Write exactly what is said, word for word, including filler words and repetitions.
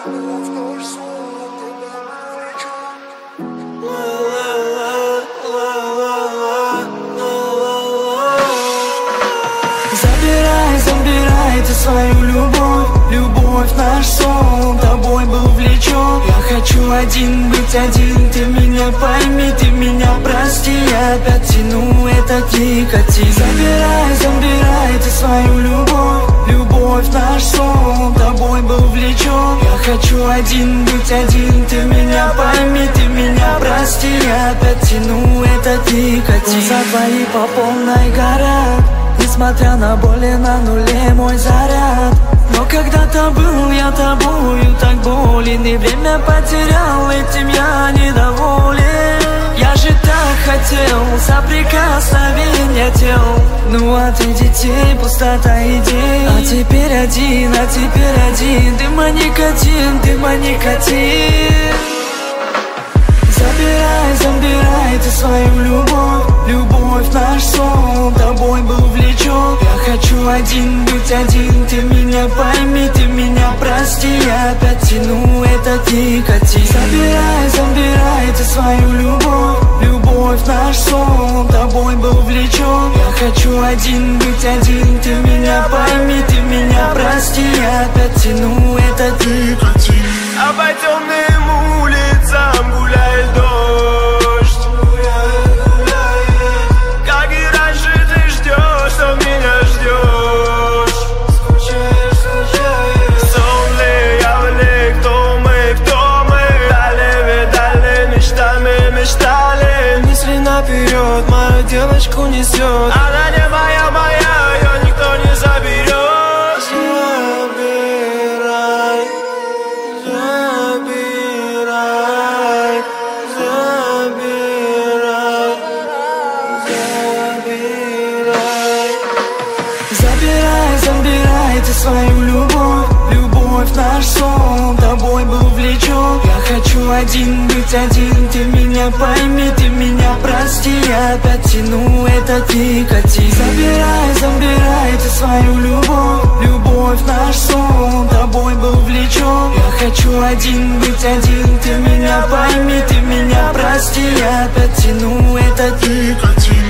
Забирай, забирай ты свою любовь, любовь наш сон, тобой был влечен. Я хочу один быть один, ты меня пойми, ты меня прости. Я опять тяну этот никотин. Забирай, забирай ты свою любовь, любовь наш сон, тобой был влечен. Я хочу один быть один, ты меня пойми, ты меня прости. Я опять тяну этот никотин. Глаза твои по полной горят, несмотря на боль и на нуле мой заряд. Но когда-то был я тобою так болен, и время потерял, этим я недоволен. Я же так хотел соприкосновения тел, ну а ты детей, пустота идей. А теперь один, а теперь один, дыма никотин, дыма никотин. Забирай, забирай ты свою любовь, любовь наш сон, тобой был влечен. Я хочу один быть один, ты меня пойми, ты меня прости. Я опять тяну этот никотин. Забирай, забирай ты свою любовь, любовь наш сон, тобой был влечен. Я хочу один быть один, ты меня пойми, ты меня прости. Я опять тяну этот никотин. А по темным улицам гуляет дождь. Как и раньше ты ждешь, что меня ждешь. Сон ли, я ли, кто мы, кто мы? Дали, видали, мечтами мечтали. Мысли наперед, мою девочку несет. Она не моя, моя, ее никто не заберет. Забирай, забирай ты свою любовь, любовь наш сон, тобой был влечен. Я хочу один быть один, ты меня пойми, ты меня прости. Я опять тяну этот никотин. Забирай, забирай ты свою любовь, любовь наш сон, тобой был влечен. Я хочу один быть один, ты меня пойми, ты меня прости. Я опять тяну этот никотин.